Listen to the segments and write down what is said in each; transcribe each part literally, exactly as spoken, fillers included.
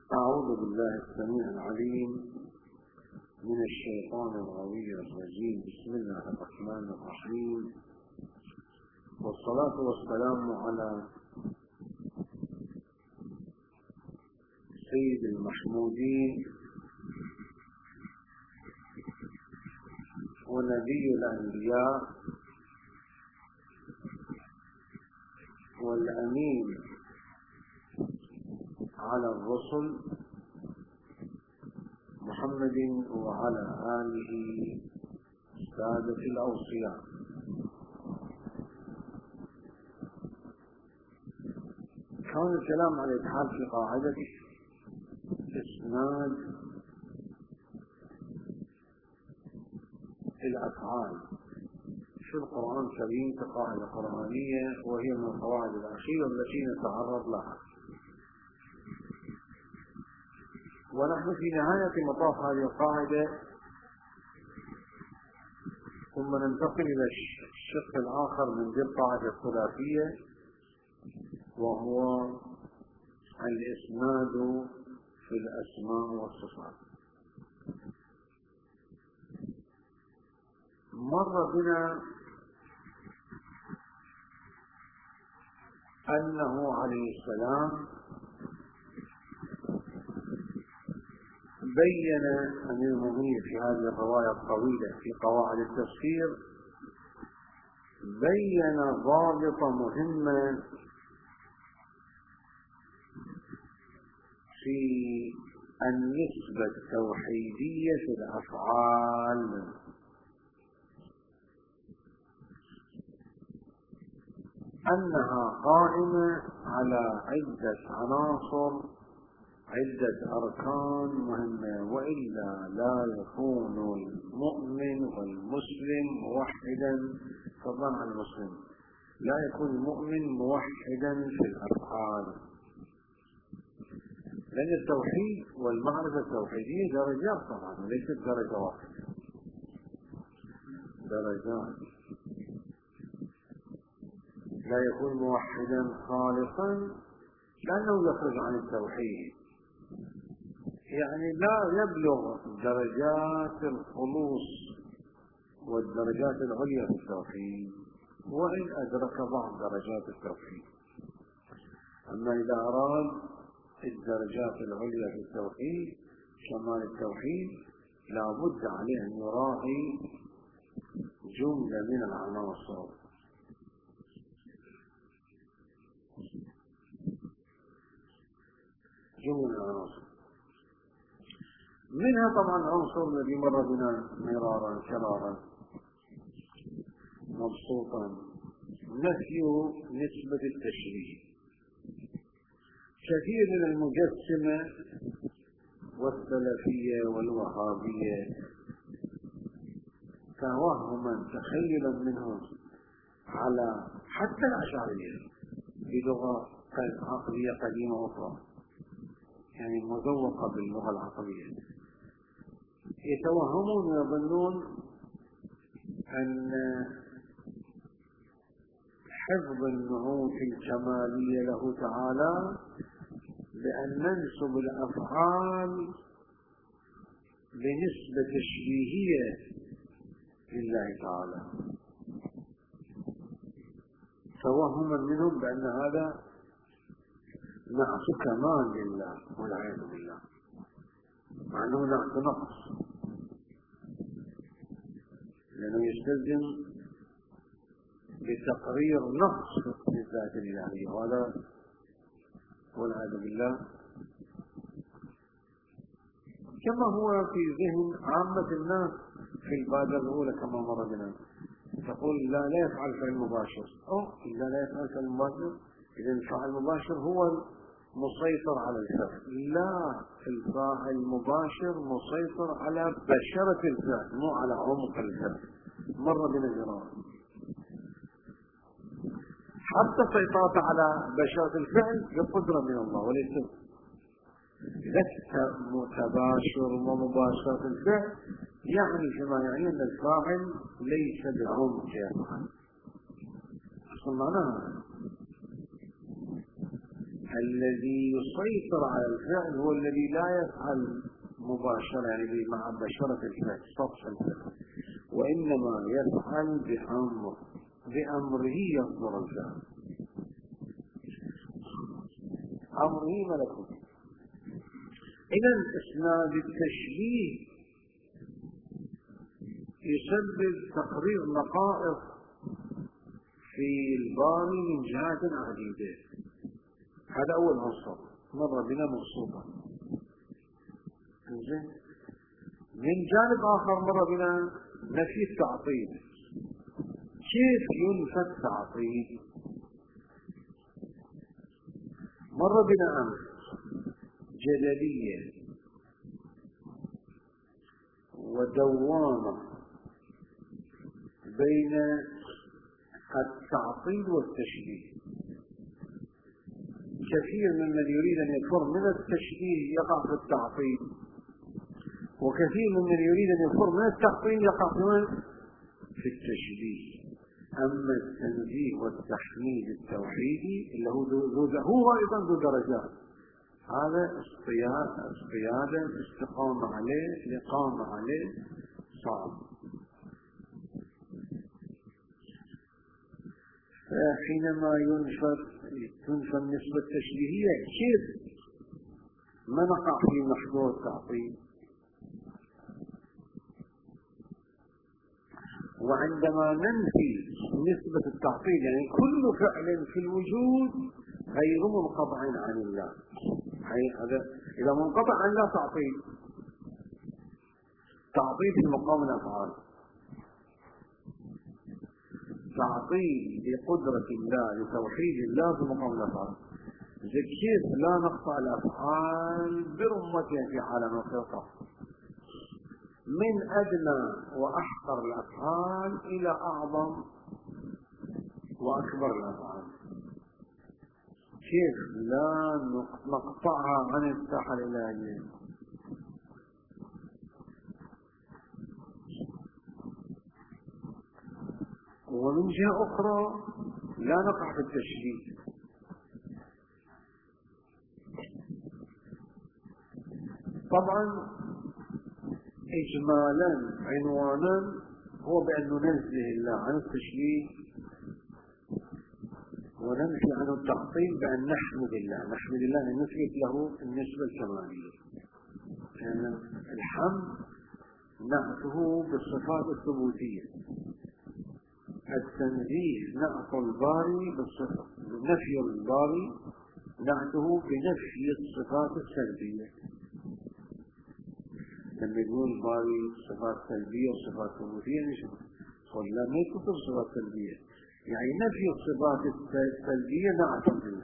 أعوذ بالله السميع العليم من الشيطان الغوي الرجيم. بسم الله الرحمن الرحيم، والصلاة والسلام على سيد المحمودين ونبي الأنبياء والأمين على الرسل محمد وعلى آله السادة الأوصياء. كان الكلام على الإدخال في قاعدة إسناد الأفعال في القرآن الكريم كقاعدة قرآنية، وهي من القواعد الأخيرة التي نتعرض لها. ونحن في نهاية مطاف هذه القاعدة، ثم ننتقل إلى الشق الآخر من ذي القاعدة الثلاثية، وهو الإسناد في الأسماء والصفات. مر بنا أنه عليه السلام بين أمير المؤمنين في هذه الرواية الطويلة في قواعد التفسير، بين ضابط مهمة في النسبة التوحيدية في الأفعال، أنها قائمة على عدة عناصر، عدة أركان مهمة، وإلا لا يكون المؤمن والمسلم موحدا. فضلا عن المسلم، لا يكون المؤمن موحدا في الأفعال، لأن التوحيد والمعرفة التوحيدية درجات طبعا، وليست درجة واحدة، درجات. لا يكون موحدا خالصا لأنه يخرج عن التوحيد، يعني لا يبلغ درجات الخلوص والدرجات العليا في التوحيد، وإن أدرك بعض درجات التوحيد. أما إذا أراد الدرجات العليا في التوحيد، كمال التوحيد، لا بد عليه أن يراعي جملة من العناصر. جملة من العناصر منها طبعا العنصر الذي مر بنا مرارا كرارا مبسوطا، نفي نسبة التشريع. كثير من المجسمة والسلفية والوهابية توهما تخيلا منهم على حتى الأشعرية بلغة عقلية قديمة أخرى، يعني مذوقة باللغة العقلية، يتوهمون ويظنون أن حفظ النعوت الكمالية له تعالى بأن ننسب الأفعال بنسبة تشبيهية لله تعالى، توهما منهم بأن هذا نقص كمال لله والعياذ بالله، مع أنه نقص نقص، لأنه يستلزم بتقرير نقص في الذات الإلهية، وهذا والعياذ بالله كما هو في ذهن عامة الناس في البادرة الأولى كما مر بنا. تقول لا لا يفعل فعل مباشر، أو إلا لا يفعل فعل مباشر، إذا الفاعل المباشر هو مسيطر على الفعل. لا، الفاعل المباشر مسيطر على بشرة الفعل، مو على عمق الفعل. مر بنا مرارا حتى السيطرة على بشرة الفعل بقدرة من الله، وليس لست متباشر ومباشرة الفعل، يعني فيما يعني أن الفاعل ليس بعمق يفعل. أصلا معناها الذي يسيطر على الفعل هو الذي لا يفعل مباشرة، يعني مع بشرة الفعل سطح الفعل، وإنما يفعل بأمر بأمره يصدر الفعل، أمره ملكوت. إذا إسناد التشبيه يسبب تقرير نقائص في الباري من جهات عديدة. هذا أول عنصر مر بنا مبسوطا. من جانب آخر مر بنا نفي التعطيل. كيف ينفى التعطيل؟ مر بنا أمر جدلية ودوامة بين التعطيل والتشبيه. كثير ممن يريد أن يفر من التشبيه يقع في التعطيل، وكثير ممن يريد أن يفر من التعطيل يقع في التشبيه. أما التنزيه والتحميد التوحيدي اللي هو أيضا ذو درجات، هذا اصطيادا استقامة عليه الإقامة عليه صعب. فحينما ينفى تنفى النسبة التشبيهية كيف ما نقع في محظور التعطيل؟ وعندما ننفي نسبة التعطيل يعني كل فعل في الوجود غير منقطع عن الله، هذا إذا منقطع عن الله تعطيل، تعطيل في مقام الأفعال، تعطيل لقدرة الله لتوحيد الله في مقام الأفعال. كيف لا نقطع الأفعال برمتها في عالم الخلقة من أدنى وأحقر الأفعال إلى أعظم وأكبر الأفعال، كيف لا نقطعها عن الساحة الإلهية؟ ومن جهة أخرى لا نقع في التشبيه. طبعا إجمالا عنوانا هو بأن ننزه الله عن التشبيه وننفي عنه التعطيل بأن نحمد الله، نحمد الله أن نثبت له النسبة الكمالية. يعني الحمد نعته بالصفات الثبوتية، التنزيه نعت الباري بالصفة، نفي الباري نعته بنفي الصفات السلبية. لما يقول الباري صفات سلبية وصفات ثبوتية مش ولا ما يكتب صفات سلبية، يعني نفي الصفات السلبية نعت الله،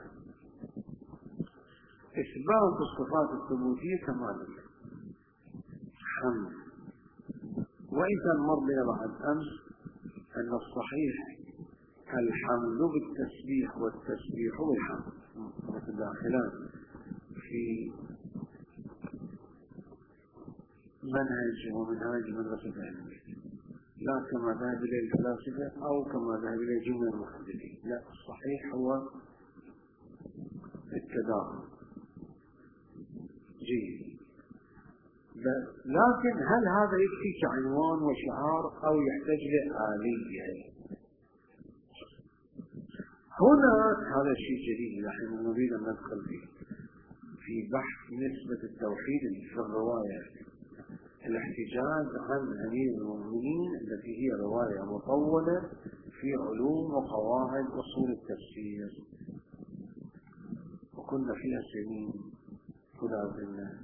إثبات الصفات الثبوتية كمالية حمد. وإن كان مر بنا بعد أمس أن الصحيح الحمد بالتسبيح والتسبيح بالحمد متداخلان في منهج ومنهاج مدرسة العلمية، لا كما ذهب إليه الفلاسفة أو كما ذهب إليه جمهور المحدثين، لا الصحيح هو التداخل. جيد، لكن هل هذا يكفي كعنوان وشعار أو يحتاج لآلية؟ هنا هذا الشيء جديد نحن نريد أن ندخل فيه في بحث نسبة التوحيد في الرواية، الاحتجاج عن أمير المؤمنين التي هي رواية مطولة في علوم وقواعد أصول التفسير، وكنا فيها سنين تلازمنا.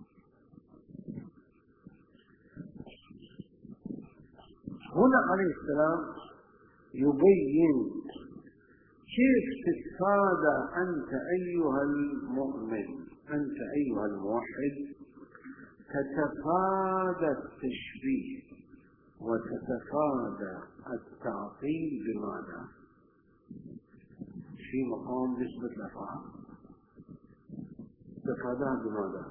هنا عليه السلام يبين كيف تتفادى أنت أيها المؤمن، أنت أيها الموحد، تتفادى التشبيه وتتفادى التعطيل بماذا؟ في مقام نسبة الأفعال تتفاداها بماذا؟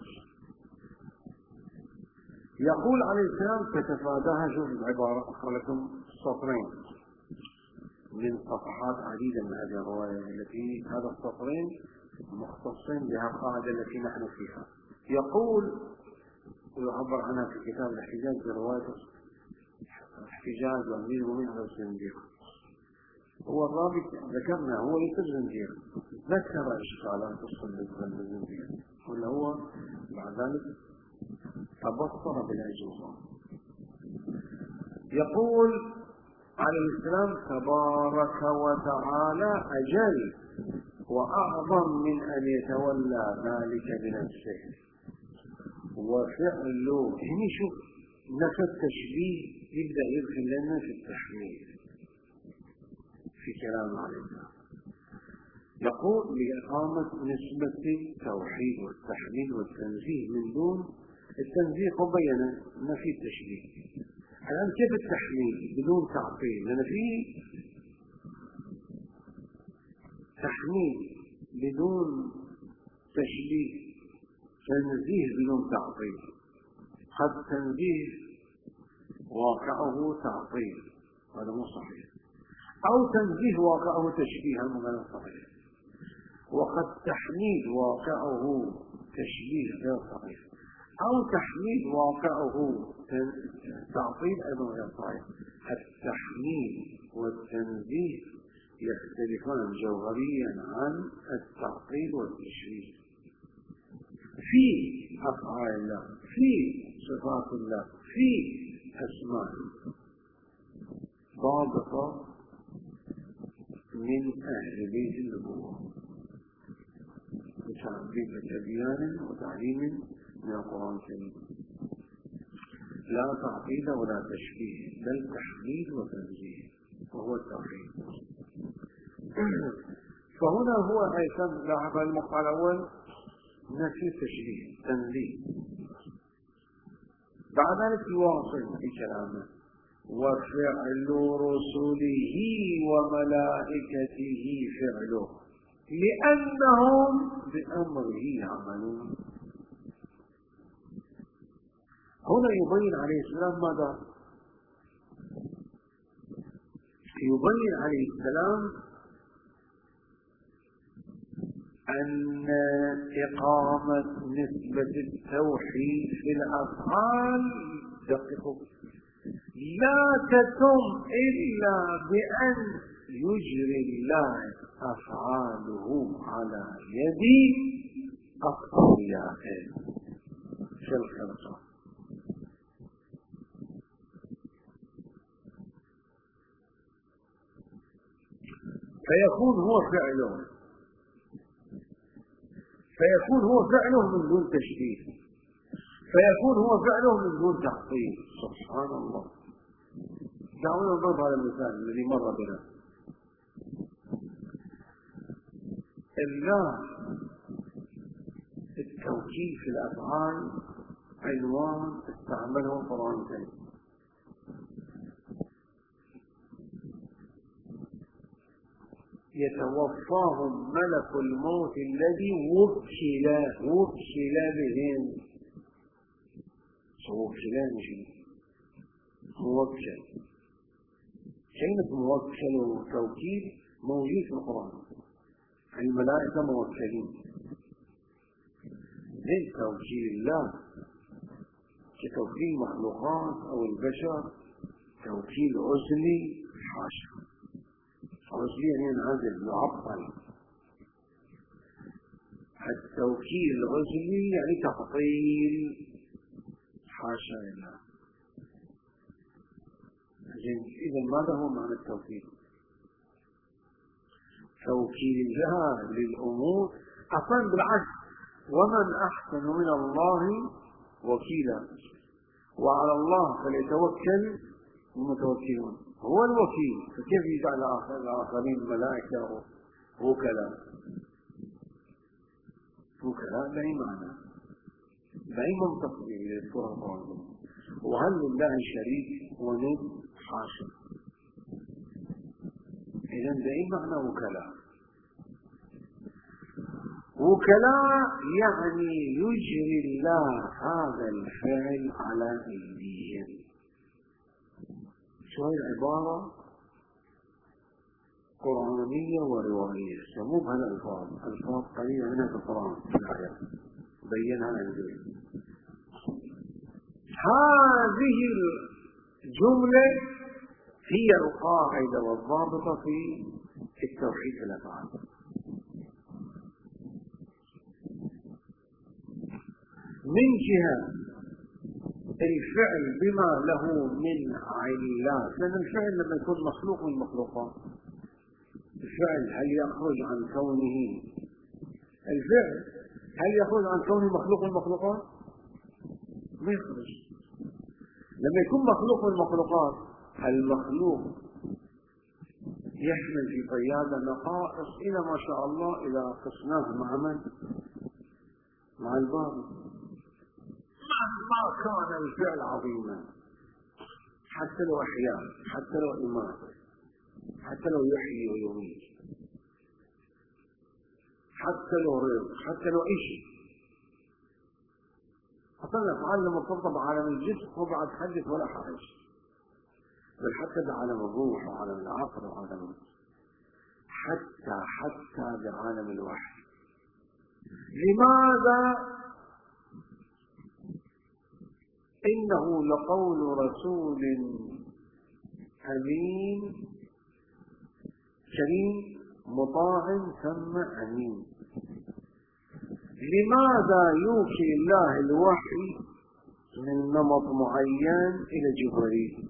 يقول عليه السلام تتفاداها. شوف العبارة، أقرأ لكم سطرين من صفحات عديدة من هذه الرواية التي هذا السطرين مختصين بها القاعدة التي نحن فيها. يقول ويعبر عنها في كتاب الاحتجاج برواية احتجاج وأمير المؤمنين على الزنديق. هو الرابط ذكرنا هو ليس الزنديق، ذكر إشكالات تصل بالزنديق ولا هو بعد ذلك تبصر بالأجوبة. يقول عليه السلام تبارك وتعالى أجل وأعظم من أن يتولى ذلك بنفسه وفعله. يعني شوف نفس التشبيه يبدأ يدخل لنا في التحميل في كلام عليه السلام. يقول لإقامة نسبة التوحيد والتحميد والتنزيه من دون التنزيه مبين ما في تشبيه. الآن كيف التحميد بدون تعطيل؟ لأن في تحميد بدون تشبيه، تنزيه بدون تعطيل. قد تنزيه واقعه تعطيل هذا مو صحيح، أو تنزيه واقعه تشبيه هذا صحيح، وقد تحميد واقعه تشبيه غير صحيح، أو تحميد واقعه تعطيل أيضا غير صحيح. التحميد والتنزيه يختلفان جوهريا عن التعطيل والتشبيه في أفعال الله، في صفات الله، في أسمائه. ضابطة من أهل بيت النبوة بتعبير تبيان وتعليم من القرآن الكريم، لا تعطيل ولا تشبيه بل تحميد وتنزيه وهو التوحيد. فهنا هو أيضا لاحظ المقطع الأول نفي تشبيه تنزيه، بعد ذلك يواصل في كلامه وفعل رسله وملائكته فعله لأنهم بأمره يعملون. هنا يبين عليه السلام ماذا؟ يبين عليه السلام أن إقامة نسبة التوحيد في الأفعال دقيقة لا تتم إلا بأن يجري الله أفعاله على يد أقويائه في الخلق. فيكون هو فعله فيكون هو فعله من دون تشبيه، فيكون هو فعله من دون تعطيل. سبحان الله. دعونا نضرب هذا المثال الذي مر بنا. الله التوكيد في الأفعال عنوان استعمله القرآن الكريم. يتوفاهم ملك الموت الذي وكل وكل بهم. وكل شيء موكل، كلمة موكل وتوكيد موجود في القرآن. الملائكة موكلين من توكيل الله كتوكيل مخلوقات أو البشر، توكيل عزلي حاشا. عزلي يعني ينعزل يعطل. التوكيل العزلي يعني تعطيل حاشا لله. إذا ماذا هو معنى التوكيل؟ توكيل الله للأمور أصلا بالعكس، ومن أحسن من الله وكيلا وعلى الله فليتوكل المتوكلون. هو الوكيل، فكيف يجعل الآخرين ملائكة وكلاء؟ وكلاء لا معنى لا منطق للسورة القرآنية. وهل لله شريك وند؟ حاشا. إذن ده معنى وكلاء. وكلاء يعني يجري الله هذا الفعل على أيديهم. شو هي العبارة؟ قرآنية ورواية، يسموها الألفاظ، ألفاظ قليلة منها في القرآن في الآيات بينها الأنزل. هذه الجملة هي القاعدة والضابطة في التوحيد في الأفعال. من جهة الفعل بما له من علات، لأن الفعل لما يكون مخلوق من المخلوقات، الفعل هل يخرج عن كونه الفعل هل يخرج عن كونه مخلوق من المخلوقات؟ ما يخرج. لما يكون مخلوق من المخلوقات، المخلوق يحمل في طيادة نقائص إلى ما شاء الله إذا قسناه مع من؟ مع الباطل. مهما كان الفعل عظيما، حتى لو أحياء، حتى لو إمات، حتى لو يحيي ويميت، حتى لو رزق، حتى لو أي شيء. حتى الأفعال مرتبطة بعالم الجسم هو بعد حدث ولا حرج، بل حتى بعالم الروح وعالم العقل وعالم حتى حتى بعالم الوحي. لماذا؟ إنه لقول رسول أمين كريم مطاع ثم أمين. لماذا يوحي الله الوحي من نمط معين إلى جبريل؟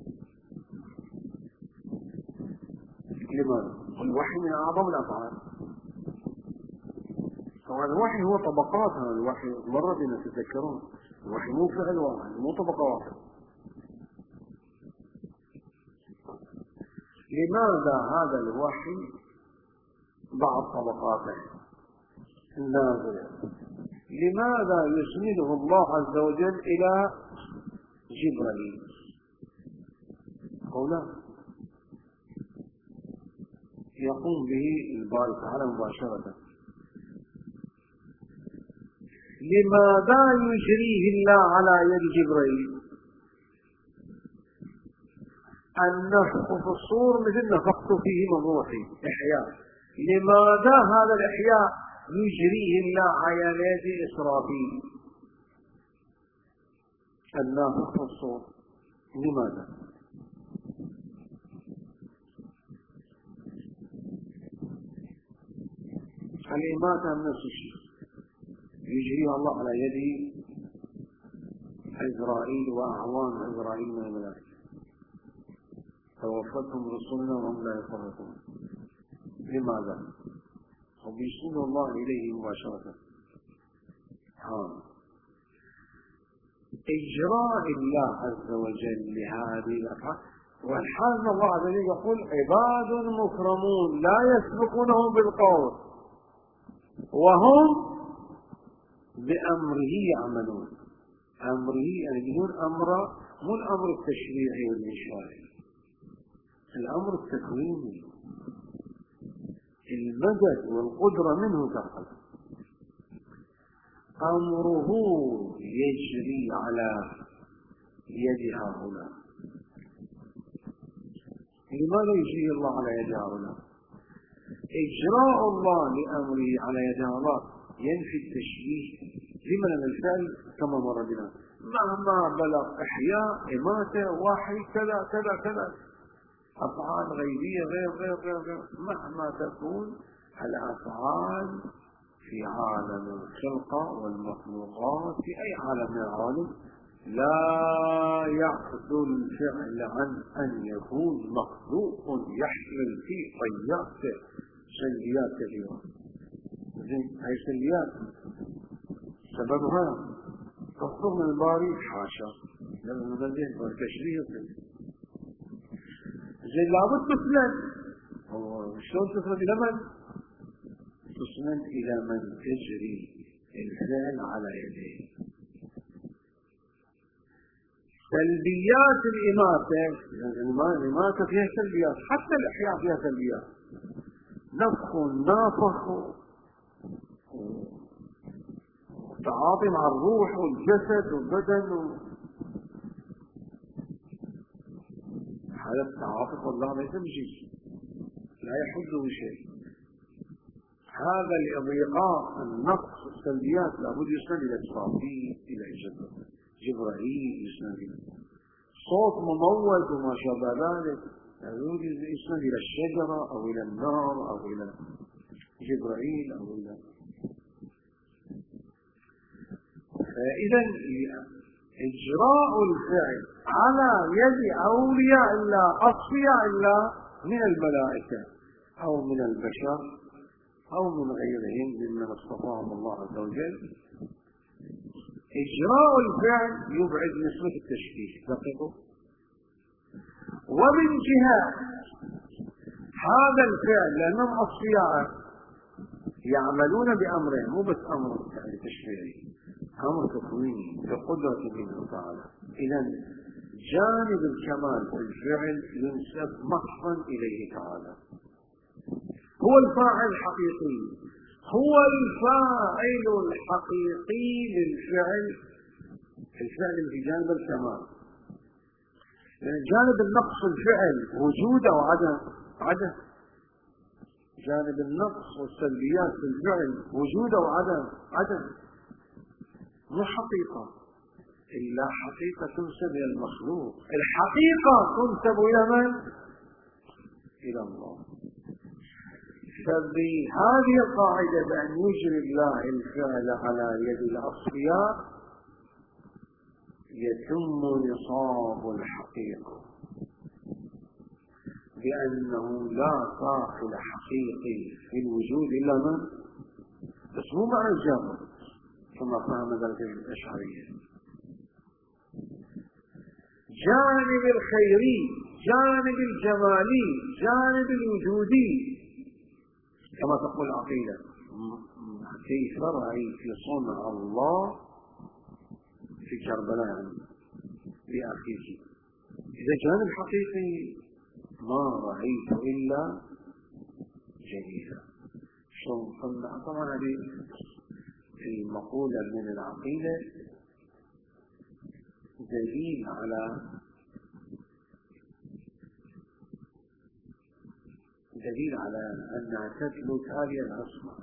لماذا؟ الوحي من أعظم الأفعال. طبعا الوحي هو طبقات. هذا الوحي مرة بنا تذكرون، الوحي مو فعل واحد، مو طبقة واحدة. لماذا هذا الوحي بعض طبقاته النازلة؟ لماذا يسنده الله عز وجل إلى جبريل؟ قولا يقوم به الباري تعالى مباشرة. لماذا يجريه الله على يد جبريل؟ النفخ في الصور مثل نفخت فيه من روحي، إحياء. لماذا هذا الإحياء يجريه الله على يد إسرافيل النافخ في الصور؟ لماذا؟ الإماتة من نفس الشيء يجريها الله على يد إسرائيل وأعوان إسرائيل من الملائكة. توفتهم رسلنا وهم لا يفرطون. لماذا؟ وبيسند الله إليه مباشرة. ها إجراء الله عز وجل لهذه الأفعال. والحال أن الله عز وجل يقول عباد مكرمون لا يسبقونه بالقول وهم بأمره يعملون. أمره يعني بدون أمر، مو الأمر التشريعي والإنشائي، الأمر التكويني، المدد والقدرة منه تقل. أمره يجري على يد هؤلاء. لماذا يجري الله على يد هؤلاء؟ إجراء الله لأمره على يد هؤلاء ينفي التشبيه. لمن الفعل كما مر بنا مهما بلغ إحياء إماتة وحي كذا كذا كذا أفعال غيبية غير غير غير غير مهما تكون الأفعال في عالم الخلقة والمخلوقات في أي عالم من العالم لا يعدل الفعل عن أن يكون مخلوق يحمل في طياته سلبيات كثيرة. هاي سلبيات سببها تصدر من الباري حاشا لما نبدأ بالتشريع. زين لابد تسند. شلون تسند إلى من؟ تسند إلى من تجري الفعل على يديه. سلبيات الإماتة، الإماتة فيها سلبيات، حتى الإحياء فيها سلبيات. نفخ نافخ تعاطي مع الروح والجسد والبدن و... هذا التعاطف والله ما يسمى شيء. لا يحده شيء. هذا الإضيقاء النقص السلبيات لابد يسند إلى إسرافيل، إلى جبرائيل، يسند إلى صوت مموج وما شابه ذلك، يسند إلى الشجرة أو إلى النار أو إلى جبرائيل أو إلى. فإذا إجراء الفعل على يد أولياء الله أصفياء الله من الملائكة أو من البشر أو من غيرهم ممن اصطفاهم الله عز وجل، إجراء الفعل يبعد نسبة التشكيك. دقيقوا. ومن جهة هذا الفعل لأنهم أصفياء يعملون بأمره، مو بس أمر تشريعي، أمر تكويني بقدرة الله تعالى. إذا جانب الكمال في الفعل ينسب محضا إليه تعالى. هو الفاعل الحقيقي، هو الفاعل الحقيقي للفعل، الفعل في جانب الكمال. لأن جانب النقص الفعل وجود أو عدم عدم جانب النقص والسلبيات في الفعل وجود أو عدم عدم مو حقيقة، إلا حقيقة تنسب إلى المخلوق. الحقيقة تنسب إلى من؟ إلى الله. فبهذه القاعدة بأن يجري الله الفعل على يد الأصفياء يتم نصاب الحقيقة، بأنه لا داخل حقيقي في الوجود إلا من؟ بس مو معنى الجامع كما فهم ذلك الأشعرية. جانب الخيري، جانب الجمالي، جانب الوجودي كما تقول العقيدة، كيف رأيت صنع الله في كربلاء يعني لأخيك. إذا جانب حقيقي ما رأيت إلا جليلا. شو قلنا طبعا هذه المقولة من العقيدة دليل على دليل على أنها تثبت هذه العصمة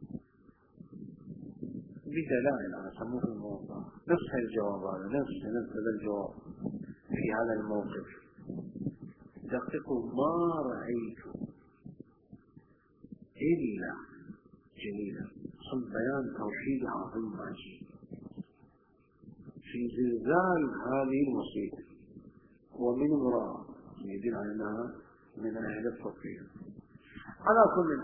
بدلائل على سموه الموضوع. نفس الجواب هذا، نفس نفس هذا الجواب في هذا الموقف. دققوا، ما رأيت إلا جليلا. صل بيان توحيد عظيم عجيب في زلزال هذه المصيبة ومن امرأة يدل على أنها من أهل التوحيد. على كل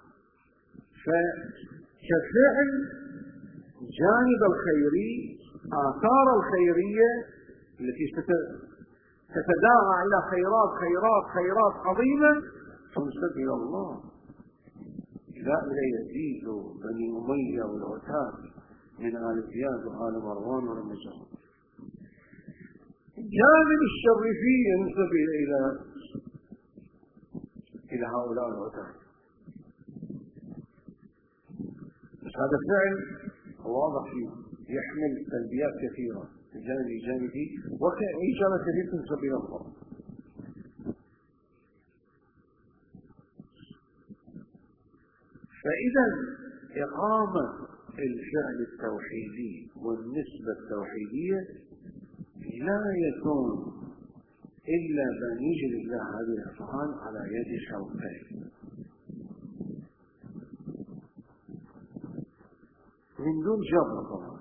فكفعل جانب الخيري، آثار الخيرية التي تتداعى إلى خيرات خيرات خيرات عظيمة تنسب إلى الله، لا إلى يزيد بني أمية والعتاد من آل زياد وآل مروان والمجر. جانب الشر فيه ينسب إلى إلى هؤلاء العتاد. بس هذا الفعل واضح فيه يحمل سلبيات كثيرة في الجانب الجانبي وإشارة كثيرة تنسب إلى الله. فإذا إقامة الفعل التوحيدي والنسبة التوحيدية لا يكون إلا بأن يجري الله هذه الأفعال على يد شوقين من دون جبر طبعا.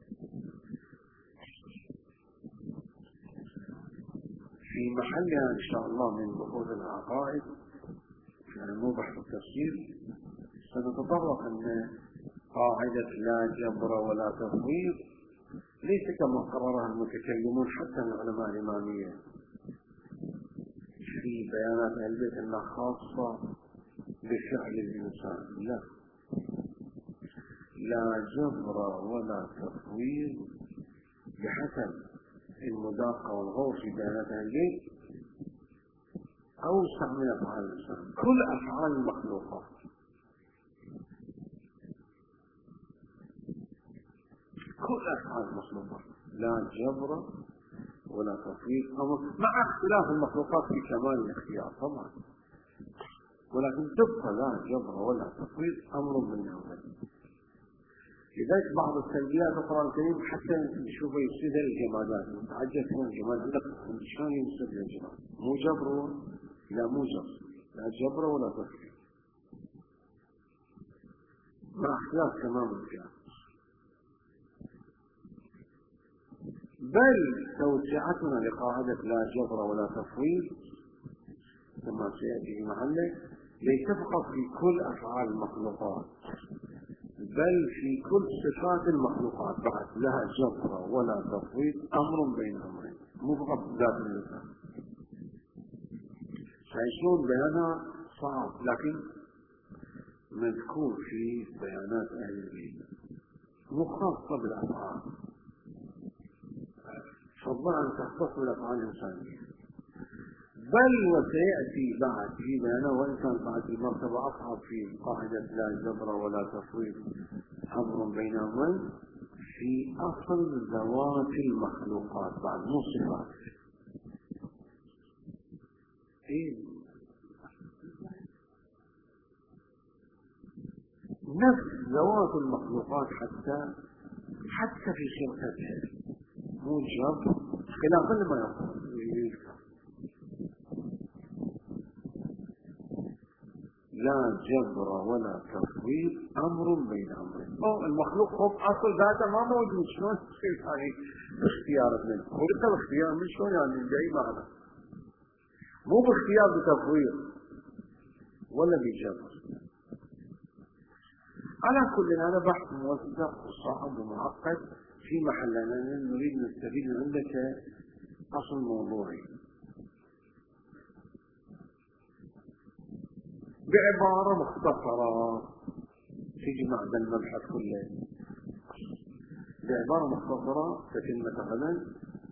في محلها إن شاء الله من بحوث العقائد يعني مو بحث التفسير سنتطرق أن قاعدة لا جبر ولا تفويض ليس كما قررها المتكلمون حتى من علماء الإمامية في بيانات أهل البيت أنها خاصة بفعل الإنسان. لا، لا جبر ولا تفويض بحسب المداقة والغور في بيانات أهل البيت أوسع من أفعال الإنسان. كل أفعال المخلوقات كل أفعال المخلوقات لا جبر ولا تفويض، مع اختلاف المخلوقات في كمال الاختيار طبعا. ولكن تبقى لا جبر ولا تفويض أمر من أمرين. لذلك بعض السلبيات القرآن الكريم حتى نشوفه يفسد الجمادات، متعجب من الجماد عندك شلون يفسد الجماد؟ مو جبر لا مو جبر، لا جبر ولا تفويض، مع اختلاف تمام الجهات. بل توسعتنا لقاعدة لا جبر ولا تفويض كما سيأتي في محله ليس فقط في كل أفعال المخلوقات، بل في كل صفات المخلوقات بعد لها جبر ولا تفويض أمر بين أمرين، مو فقط ذات الإنسان. فيشون بيانها صعب لكن مذكور في بيانات أهل العلم مو خاصة بالأفعال، فضلا أن تختص بالأفعال الإنسانية، بل وسيأتي بعد في بيانه وإن كان بعد المرتبة أصعب في قاعدة لا جبر ولا تفويض أمر بين أمرين في أصل ذوات المخلوقات بعد مو صفات. إيه؟ نفس ذوات المخلوقات حتى حتى في خلقتها مو جبر خلافا لما يقول لا جبر ولا تفويض أمر بين أمرين. أو المخلوق هو أصل ذاته ما موجود، شلون تصير هذه باختيارك منه؟ خلق باختيار من شلون يعني بأي معنى؟ مو باختيار بتفويض ولا بجبر. على كل هذا بحث موثق وصعب ومعقد في محلنا نريد نستفيد من عندك أصل موضوعي بعبارة مختصرة تجمع بين المبحث كله. بعبارة مختصرة تتم مثلا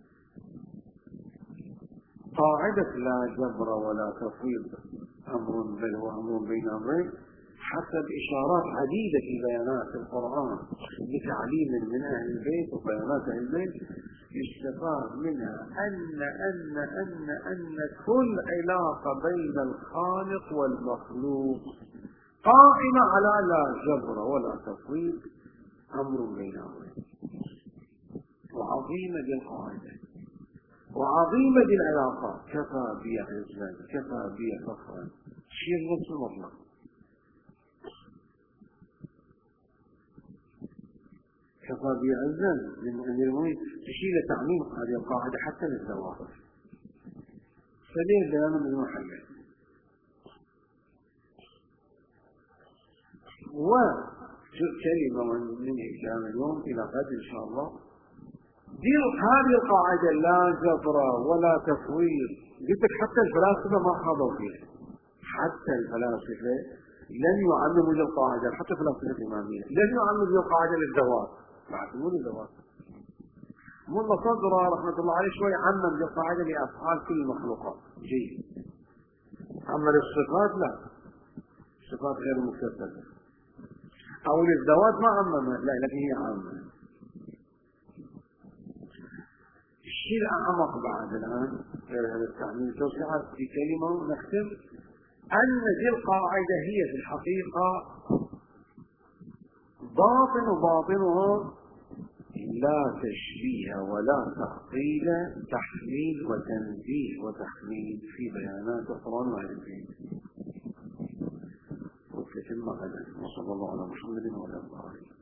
قاعدة لا جبر ولا تفويض أمر بل هو أمر بين أمرين حسب إشارات عديدة في بيانات القرآن لتعليم من أهل البيت وبيانات أهل البيت يستفاد منها أن أن أن أن كل علاقة بين الخالق والمخلوق قائمة على لا جبر ولا تفويض أمر بين أمرين. وعظيمة القاعدة وعظيمة العلاقة، كفى بي عزا كفى بي فخرا، شيء نفس المطلق. كفى بي عزا من أمير المؤمنين تشير لتعميم هذه القاعدة حتى للزواج. فليه بيان من محله وكلمة من إكلام اليوم إلى غد إن شاء الله. دي هذه القاعدة لا جبر ولا تفويض قلت لك حتى الفلاسفة ما خاضوا فيها، حتى الفلاسفة لن يعلموا ذي القاعدة، حتى الفلاسفة الإمامية لن يعلموا ذي القاعدة للزواج، مو للزواج. ملا صدر رحمة الله عليه شوي عمم ذي القاعدة لأفعال كل المخلوقات جيد، أما للصفات لا، الصفات غير مكتسبة، أو للزواج ما عممها لا، لكن هي عامة. الشيء الأعمق بعد الآن غير هذا التعميم توسعات في كلمة ونختم أن ذي القاعدة هي في الحقيقة باطن وباطنها لا تشبيه ولا تعطيل، تحميل وتنزيه وتحميل في بيانات القرآن وأهل العلم. وتتم غدا. وصلى الله على محمد وعلى آله.